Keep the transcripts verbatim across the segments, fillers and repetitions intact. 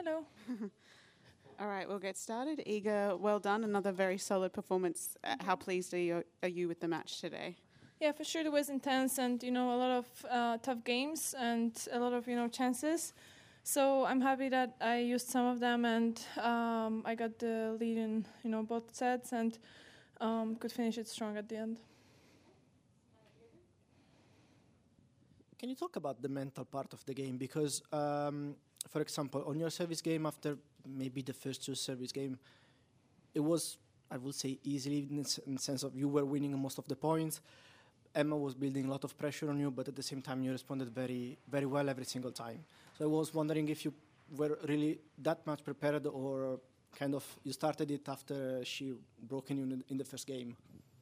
Hello. All right, we'll get started. Iga, well done. Another very solid performance. Uh, how pleased are you, are you with the match today? Yeah, for sure it was intense and, you know, a lot of uh, tough games and a lot of, you know, chances. So I'm happy that I used some of them and um, I got the lead in, you know, both sets and um, could finish it strong at the end. Can you talk about the mental part of the game? Because, um, for example, on your service game, after maybe the first two service game, it was, I would say, easily in the, in the sense of you were winning most of the points. Emma was building a lot of pressure on you, but at the same time, you responded very, very well every single time. So I was wondering if you were really that much prepared, or kind of you started it after she broke in you in the, in the first game.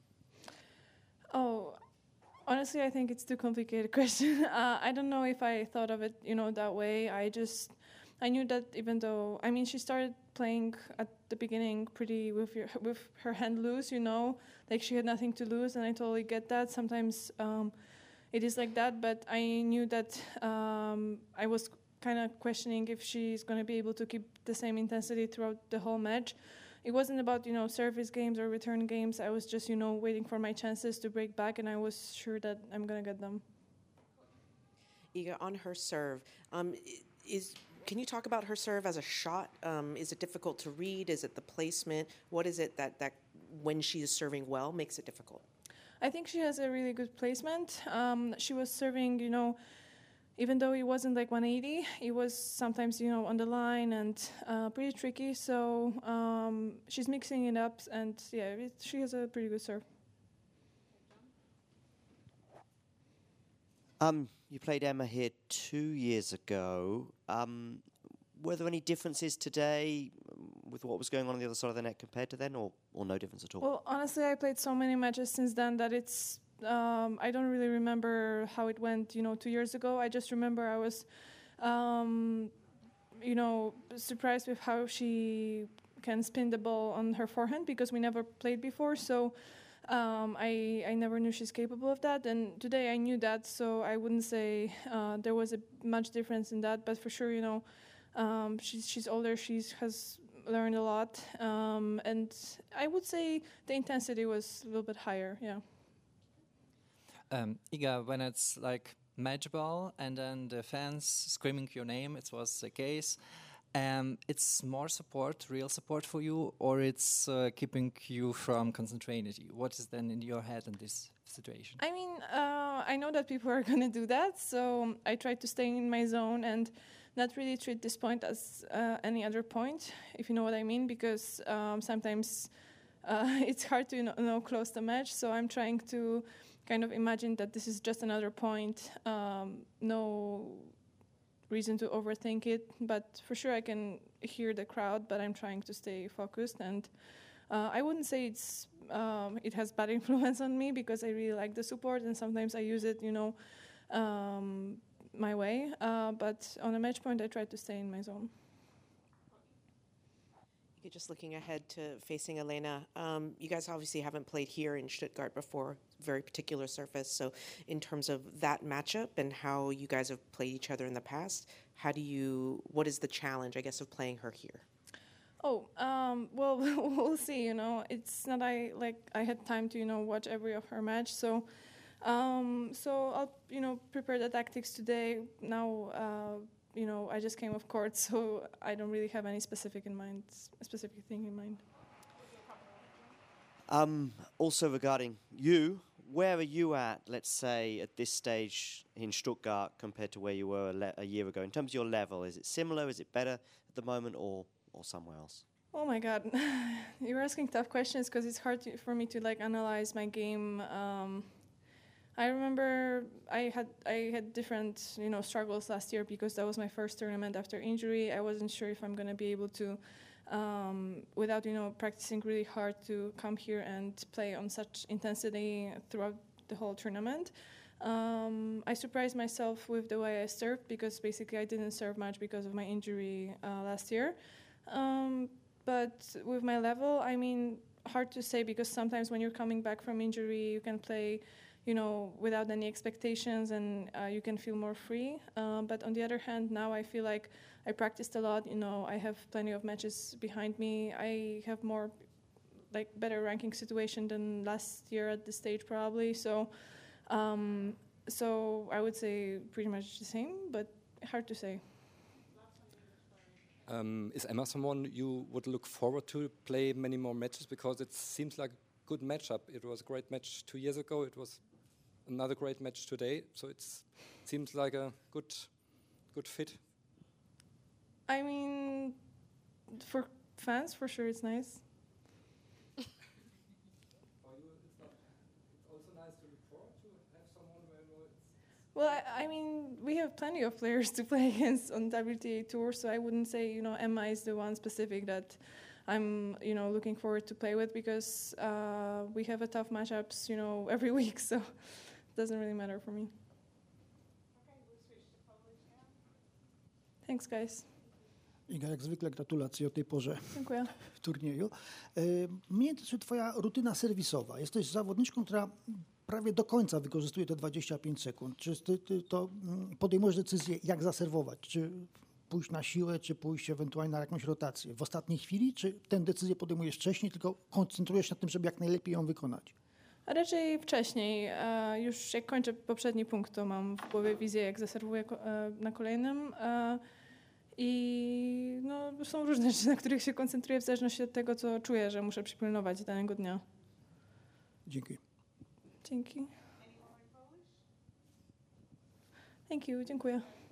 Oh. Honestly, I think it's too complicated question. Uh, I don't know if I thought of it, you know, that way. I just, I knew that even though, I mean, she started playing at the beginning pretty with your, with her hand loose, you know, like she had nothing to lose, and I totally get that. Sometimes um, it is like that, but I knew that um, I was kind of questioning if she's going to be able to keep the same intensity throughout the whole match. It wasn't about, you know, service games or return games. I was just, you know, waiting for my chances to break back, and I was sure that I'm going to get them. Iga, on her serve, um, is can you talk about her serve as a shot? Um, is it difficult to read? Is it the placement? What is it that, that when she is serving well, makes it difficult? I think she has a really good placement. Um, she was serving, you know, even though it wasn't like one eighty, it was sometimes, you know, on the line and uh, pretty tricky. So um, she's mixing it up, and yeah, it, she has a pretty good serve. Um, you played Emma here two years ago. Um, were there any differences today with what was going on on the other side of the net compared to then, or, or no difference at all? Well, honestly, I played so many matches since then that it's Um, I don't really remember how it went, you know, two years ago. I just remember I was, um, you know, surprised with how she can spin the ball on her forehand because we never played before. So um, I I never knew she's capable of that. And today I knew that, so I wouldn't say uh, there was a much difference in that. But for sure, you know, um, she's she's older. She has learned a lot, um, and I would say the intensity was a little bit higher. Yeah. Um, Iga, when it's like match ball and then the fans screaming your name, it was the case. Um, it's more support, real support for you, or it's uh, keeping you from concentrating? What is then in your head in this situation? I mean, uh, I know that people are going to do that, so I try to stay in my zone and not really treat this point as uh, any other point, if you know what I mean, because um, sometimes uh, it's hard to you know, know, close the match, so I'm trying to kind of imagine that this is just another point, um, no reason to overthink it, but for sure I can hear the crowd, but I'm trying to stay focused, and uh, I wouldn't say it's um, it has bad influence on me because I really like the support, and sometimes I use it, you know, um, my way, uh, but on a match point I try to stay in my zone. Just looking ahead to facing Elena, um, you guys obviously haven't played here in Stuttgart before, very particular surface. So in terms of that matchup and how you guys have played each other in the past, how do you, what is the challenge, I guess, of playing her here? Oh, um, well, we'll see, you know. It's not I, like, I had time to, you know, watch every of her match. So, um, so I'll, you know, prepare the tactics today. Now, uh, you know, I just came off court, so I don't really have any specific in mind, a specific thing in mind. Um, also regarding you, where are you at, let's say, at this stage in Stuttgart compared to where you were a, le- a year ago? In terms of your level, is it similar, is it better at the moment, or, or somewhere else? Oh my God, you're asking tough questions because it's hard to, for me to like analyze my game. Um, I remember I had I had different you know struggles last year because that was my first tournament after injury. I wasn't sure if I'm gonna be able to, um, without you know practicing really hard, to come here and play on such intensity throughout the whole tournament. Um, I surprised myself with the way I served because basically I didn't serve much because of my injury uh, last year. Um, but with my level, I mean, hard to say because sometimes when you're coming back from injury, you can play you know, without any expectations, and uh, you can feel more free. Uh, but on the other hand, now I feel like I practiced a lot. You know, I have plenty of matches behind me. I have more, like, better ranking situation than last year at this stage probably. So, um, so I would say pretty much the same, but hard to say. Um, is Emma someone you would look forward to play many more matches, because it seems like a good matchup? It was a great match two years ago. It was another great match today. So it seems like a good, good fit. I mean, for fans, for sure, it's nice. Well, I, I mean, we have plenty of players to play against on W T A Tour, so I wouldn't say, you know, Emma is the one specific that I'm, you know, looking forward to play with, because uh, we have a tough matchups, you know, every week, so it doesn't really matter for me. Thanks, guys. Iga, jak zwykle gratulacje o tej porze Dziękuję. w turnieju. E, Mnie interesuje twoja rutyna serwisowa. Jesteś zawodniczką, która prawie do końca wykorzystuje te dwadzieścia pięć sekund. Czy ty, ty to podejmujesz decyzję, jak zaserwować? Czy pójść na siłę, czy pójść ewentualnie na jakąś rotację? W ostatniej chwili, czy tę decyzję podejmujesz wcześniej, tylko koncentrujesz się na tym, żeby jak najlepiej ją wykonać? A raczej wcześniej. E, już jak kończę poprzedni punkt, to mam w głowie wizję, jak zaserwuję ko- e, na kolejnym. E, I no, są różne rzeczy, na których się koncentruję w zależności od tego, co czuję, że muszę przypilnować danego dnia. Dzięki. Dzięki. Thank you, dziękuję.